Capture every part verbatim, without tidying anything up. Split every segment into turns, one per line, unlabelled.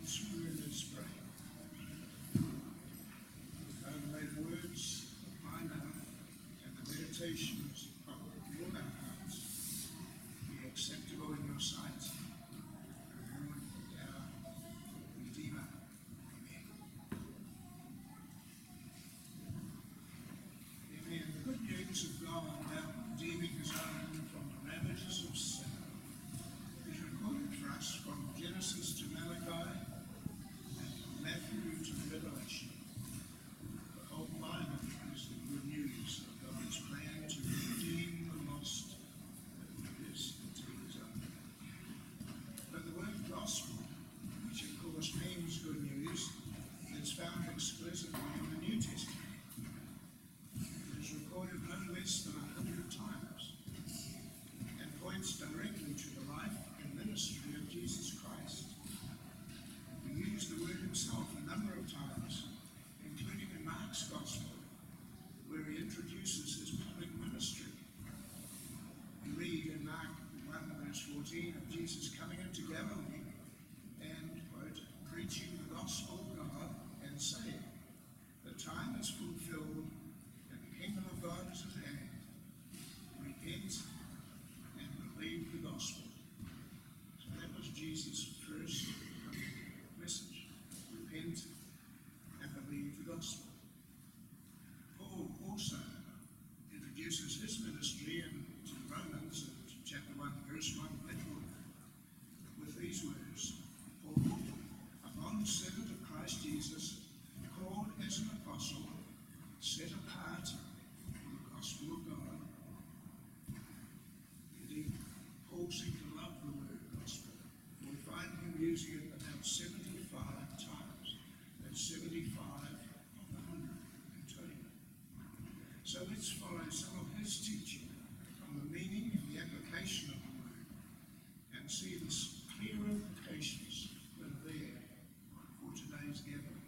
through in His prayer. And may the words of my mouth and the meditations of all our hearts be acceptable in your sight, O Lord, our Redeemer. Amen. Amen. The good news of God about redeeming His own from the ravages of sin is recorded for us from Genesis to Malachi and from Matthew to Revelation. The whole Bible is the good news of God's plan to redeem the lost that is to His own. But the word gospel, which of course means good news, is found explicitly in the New Testament. It is recorded no less than a hundred times and points directly to the life and ministry of Jesus Christ. He used the word Himself a number of times, including in Mark's Gospel, where He introduces His public ministry. We read in Mark one verse fourteen of Jesus coming into Galilee and, quote, preaching the gospel of God and saying, the time is fulfilled and the kingdom of God is at hand. Repent and believe the gospel. So that was Jesus' first message. Repent and believe the gospel. Paul also introduces his ministry in Romans chapter one, verse one, with these words: Paul, a bondservant of Christ Jesus, called as an apostle, set apart for the gospel of God. Indeed, Paul seemed to love the word gospel. We find him using it about seventy-five times. That's seventy-five of the hundred in total. So let's follow some of his teaching on the meaning and the application of the word and see the clear implications that are there for today's gathering.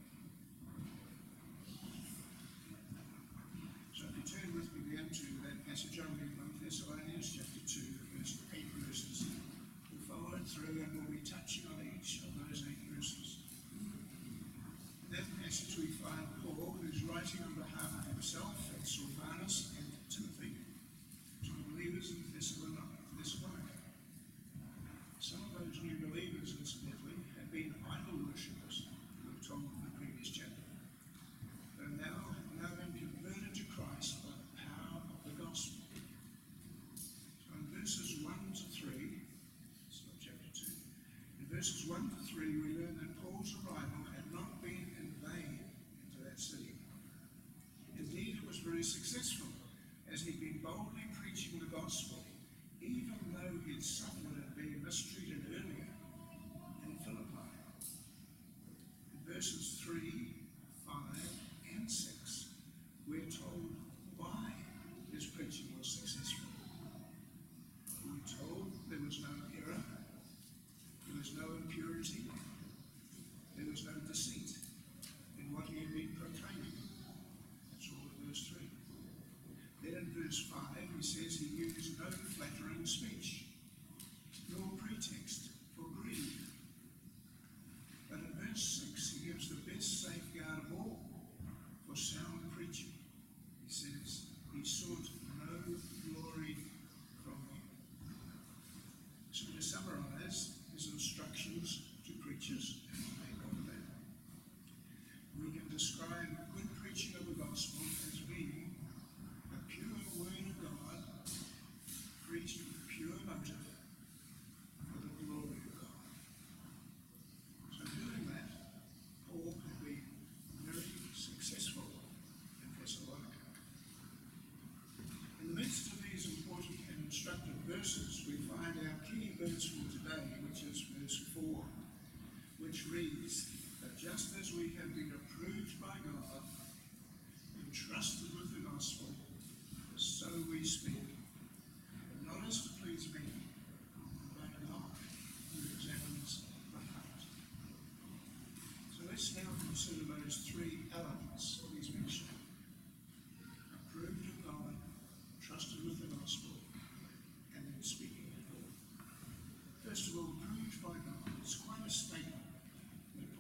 So if you turn with me then to that passage on First Thessalonians chapter two, the first eight verses, we'll follow it through and we'll be touching on each of those eight verses. In that passage we find Paul, who's writing on behalf of himself and Silvanus and Timothy to the believers in Thessalonica. Some of those new believers, incidentally, had been idol worshippers, we were told in the previous chapter. They're now, now been converted to Christ by the power of the gospel. So in verses one to three, it's not chapter two, in verses one to three we learn that Paul's arrival had not been in vain into that city. Indeed, it was very successful, as he'd been boldly preaching the gospel, even though he'd suffered and been mistreated earlier in Philippi. In verses three, five, and six, we're told why his preaching was successful. We're told there was no error, there was no impurity, there was no deceit in what he had been proclaiming. That's all in verse three. Then in verse five, he says he used no flattering speech, nor pretext for greed. But in verse six, he gives the best safeguard of all for sound preaching. He says he sought no glory from him. So to summarize his instructions to preachers, we can describe good preaching of the gospel as being a pure word of God, preached with pure motive for the glory of God. So doing that, Paul had been very successful in Thessalonica. In the midst of these important and instructive verses, we find our key verse for today, which is verse four, which reads that just as we have been approved by God and trusted with the gospel, so we speak. But not as to please me, but God, who examines the heart. So let's now consider those three elements that he's mentioned. Approved of God, trusted with the gospel, and then speaking of God. First of all, approved by God. It's quite a statement that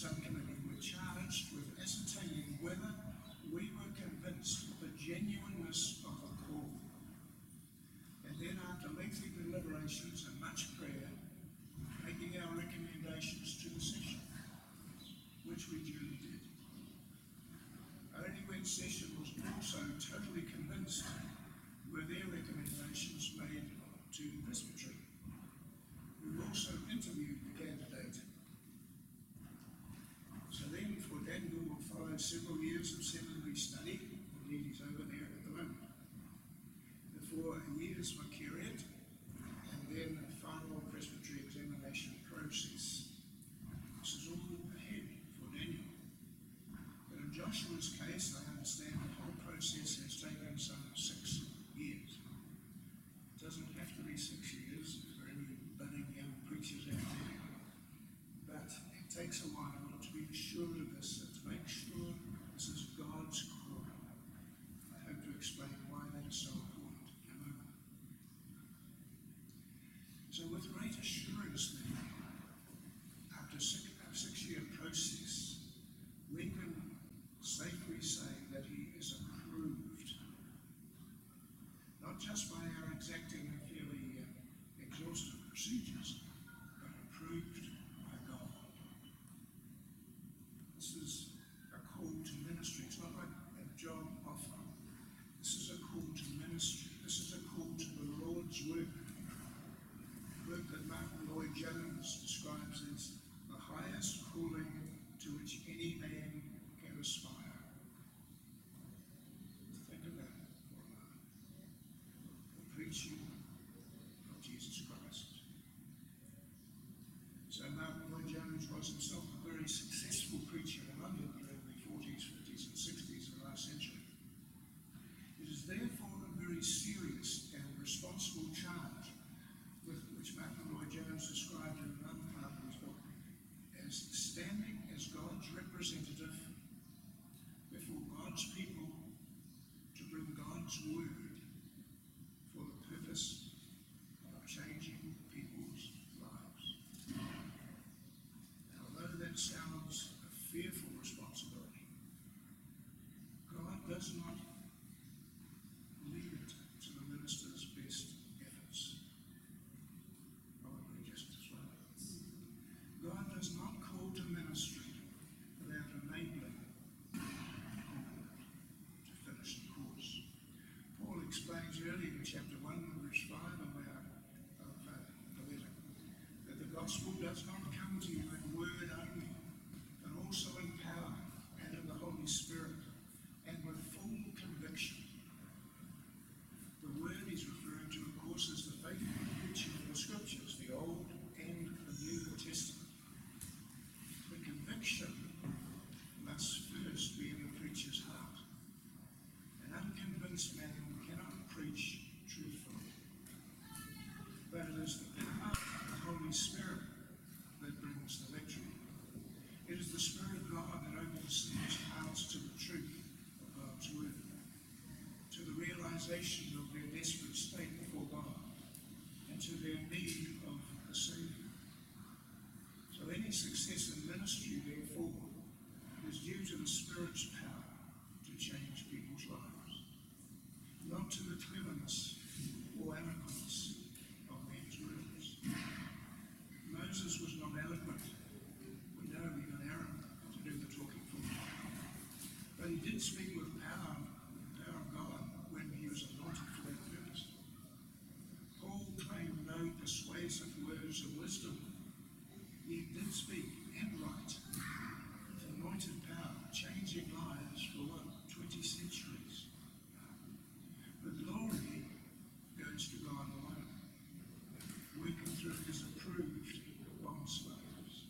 subcommittee were charged with ascertaining whether we were convinced of the genuineness of the call. And then after lengthy deliberations and much prayer, making our recommendations to the session, which we duly did. Only when session was also totally convinced were their recommendations made to Presbytery, who also interviewed the candidate. So then for Daniel will follow several years of seminary study, indeed he's over there at the moment, before a year's vicariate, and then a final presbytery examination process. This is all ahead for Daniel. But in Joshua's case, I understand the whole process has taken some six years. It doesn't have to be six years for any budding young preachers out there, but it takes a while to be sure of this, and to make sure this is God's call. I hope to explain why that is so important in a moment. So with great assurance then, after six, a six-year process, we can safely say that he is approved, not just by our exacting and fairly uh, exhaustive procedures, but approved by God. This is a call to ministry. It's not like a job offer. This is a call to ministry. This is a call to the Lord's work. Work that Martin Lloyd-Jones describes as the highest calling to which any man can aspire. Think of that for a moment. The preaching of Jesus Christ. So Martin Lloyd-Jones was himself a very successful preacher in London during the forties, fifties and sixties of the last century. It is therefore a very serious and responsible charge with which Martin Lloyd-Jones described in another part of his book as standing as God's representative before God's people to bring God's word for the purpose of changing people's lives. Now, although that sounds a fearful responsibility, God does not leave it to the minister's best efforts. Probably just as well. God does not call to ministry without enabling the called to finish the course. Paul explains earlier in chapter one, verse five of, our, of uh, the letter, that the gospel does not come to you in word only, but also in power and in the Holy Spirit, and with full conviction. The word he's referring to, of course, is the faithful preaching of the Scriptures, the Old and the New Testament. The conviction must first be in the preacher's heart. An unconvinced man cannot preach truthfully. But it is the power of the Holy Spirit that brings the victory. It is the Spirit of God that opens people's hearts to the truth of God's word, to the realization of their desperate state before God, and to their need of a Savior. So any success in ministry, therefore, is due to the Spirit's power to change people's lives, not to the cleverness or eloquence of men's words. Moses was not eloquent. We know he got Aaron to do the talking for him. But he did speak with power, the power of God, when he was anointed for that purpose. Paul claimed no persuasive words of wisdom. He did speak and write with anointed power, changing lives for what, twenty centuries. But glory goes to God alone, working through his approved bondslaves.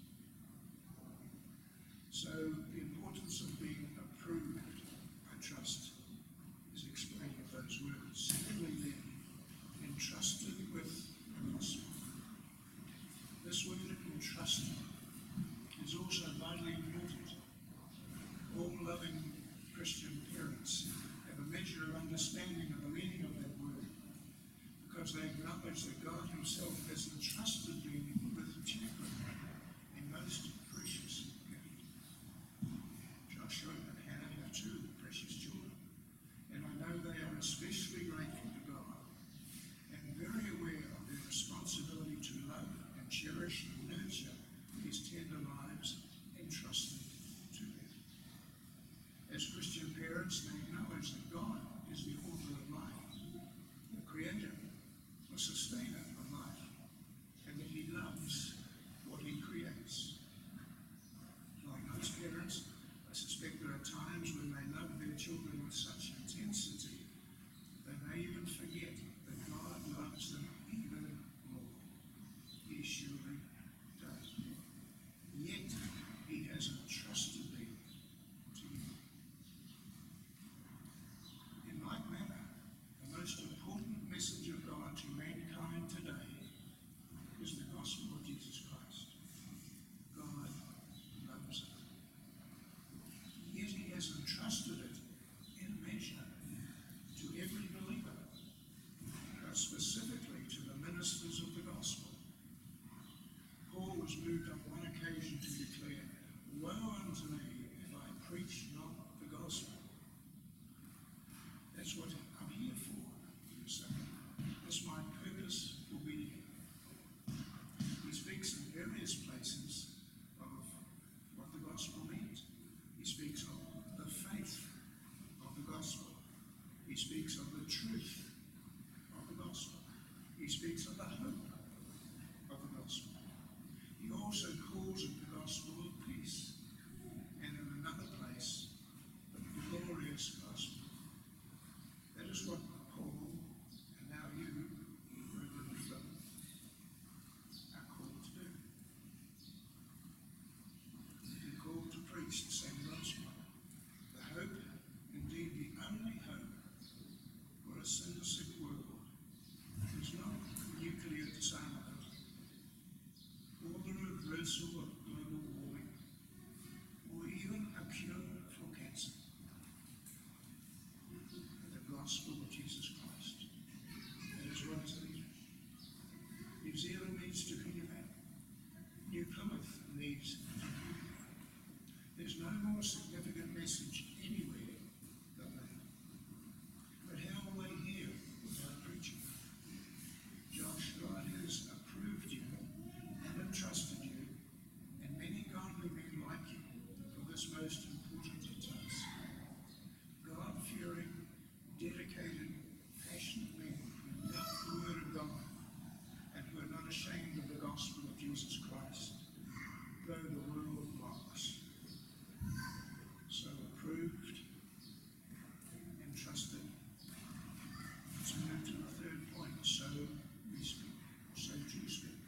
So the importance of being approved, I trust, is explained with those words. Secondly then, entrusted with the gospel. This word entrusted is also vitally important. All loving Christian parents have a measure of understanding of the meaning of that word, because they acknowledge that God himself has entrusted you with children, a most precious gift. preach the same gospel. The hope, indeed the only hope, for a sin-sick world is not nuclear disarmament or the reversal of global warming or even a cure for cancer. The gospel of Jesus Christ. That is what it is. New Zealand needs to hear that. New Plymouth needs to hear that. There's no more significant message anywhere than that. But how will they hear without preaching? Josh, God has approved you and entrusted you, and many godly men like you, for this most important task. God-fearing, dedicated, passionate men who love the Word of God and who are not ashamed of the gospel of Jesus Christ, though the world mocks. So approved and trusted. Let's move to the third point. So we speak. So to speak.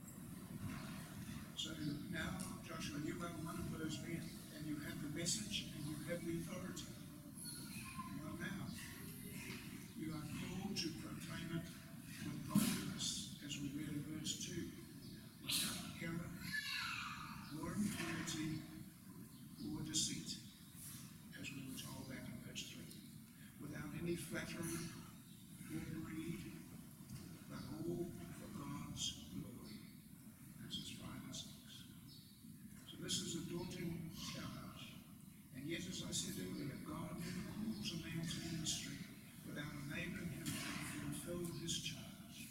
So now, Joshua, you are one of those men, and you have the message and you have the authority. Well, now, you are called to proclaim it with boldness, as we read in verse two, without error, or impurity, or deceit, as we were told back in verse three, without any flattery or greed, but all for God's glory. Verses five and six. So this is a daunting challenge, and yet, as I said earlier, God never calls a man to ministry without enabling him to fulfill his charge.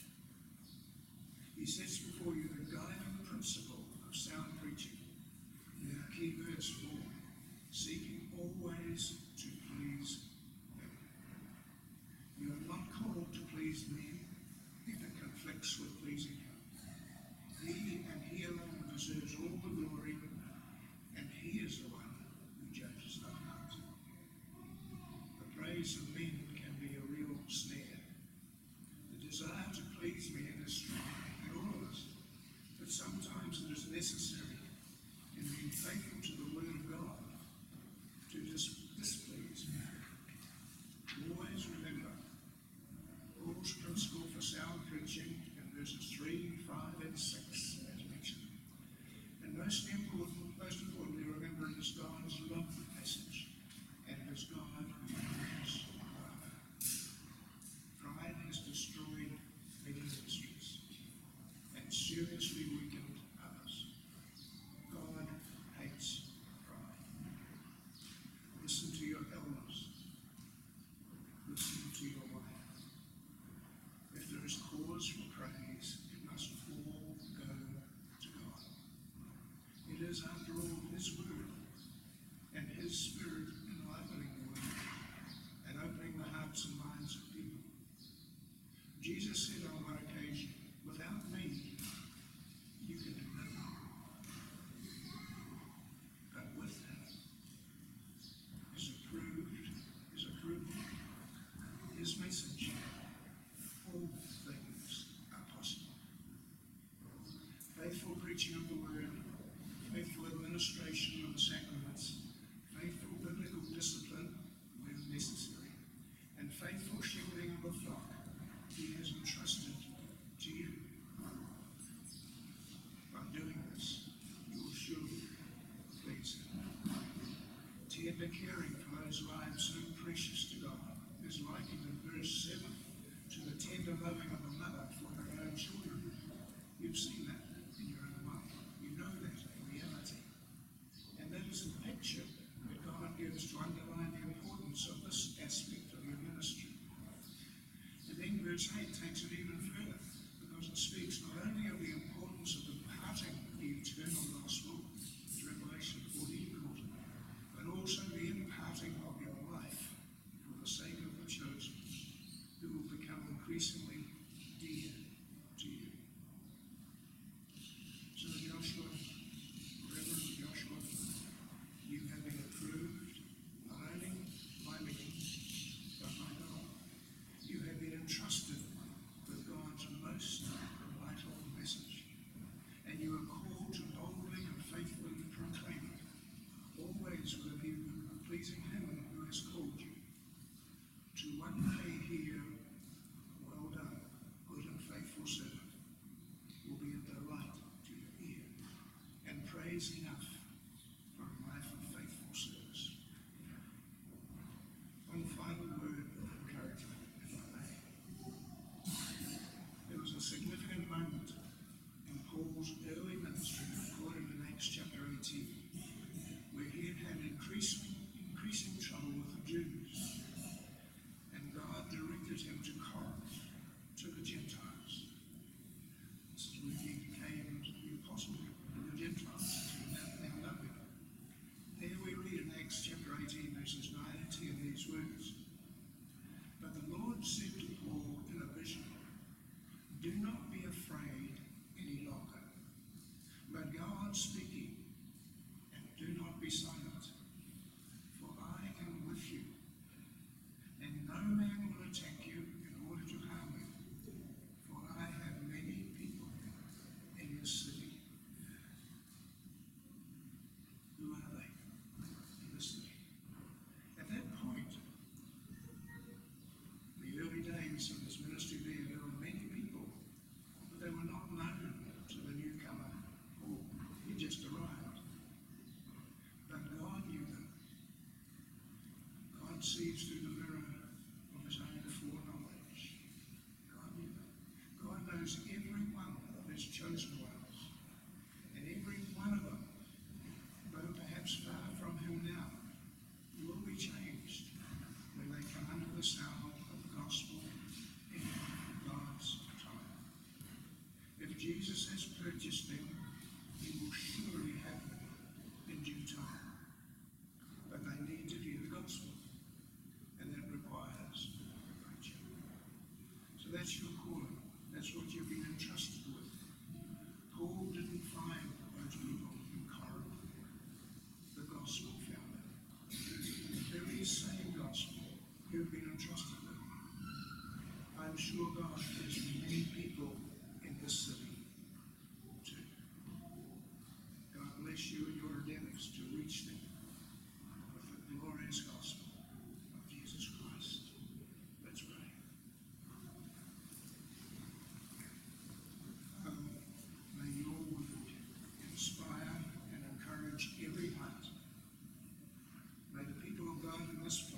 He sets before you the guiding principle of sound preaching. In our key verse four, seeking always to please him. You are not called to please men if it conflicts with pleasing him. He and he alone deserves all the glory, and he is the one who judges the heart. The praise of men can be a real snare. The desire to please men is strong in all of us, but sometimes it is necessary in being faithful to the Word of God to dis- displease men. Always remember Paul's principle for sound preaching in verses three, five, and six, as mentioned. And most important, most importantly, remember it is God's love message, and it is God who is love. Pride has destroyed many ministries and seriously weakened others. God hates pride. Listen to your elders. Listen to your wife. If there is cause for praise, it must all go to God. It is, after all, His Word and His Spirit enlivening the Word and opening the hearts and minds of people. Jesus said on one occasion, without me, you can do nothing. But with Him, His approved, His approval, His message, all things are possible. Faithful preaching of the Word, faithful administration of the sacraments, faithful biblical discipline when necessary, and faithful shepherding of the flock He has entrusted to you. By doing this, you will surely please Him. Tender caring for those lives so precious to God is likened in verse seven to the tender loving of a mother for her own children. You've seen that in your own life. You know that in reality. And that is the sees through the mirror of his own foreknowledge. God, God knows every one of his chosen ones, and every one of them, though perhaps far from him now, will be changed when they come under the sound of the gospel in God's time. If Jesus has purchased them, he will surely have them in due time. But they need to hear the gospel, and that requires preaching. So that's your calling. That's what you've been entrusted with. Paul didn't find those people in Corinth. The gospel found them. The very same gospel you've been entrusted with. I'm sure God has many people in this city too. God bless you and your endeavors to reach them with the glorious gospel of Jesus Christ. Let's pray. Um, may your word inspire and encourage every heart. May the people of God in this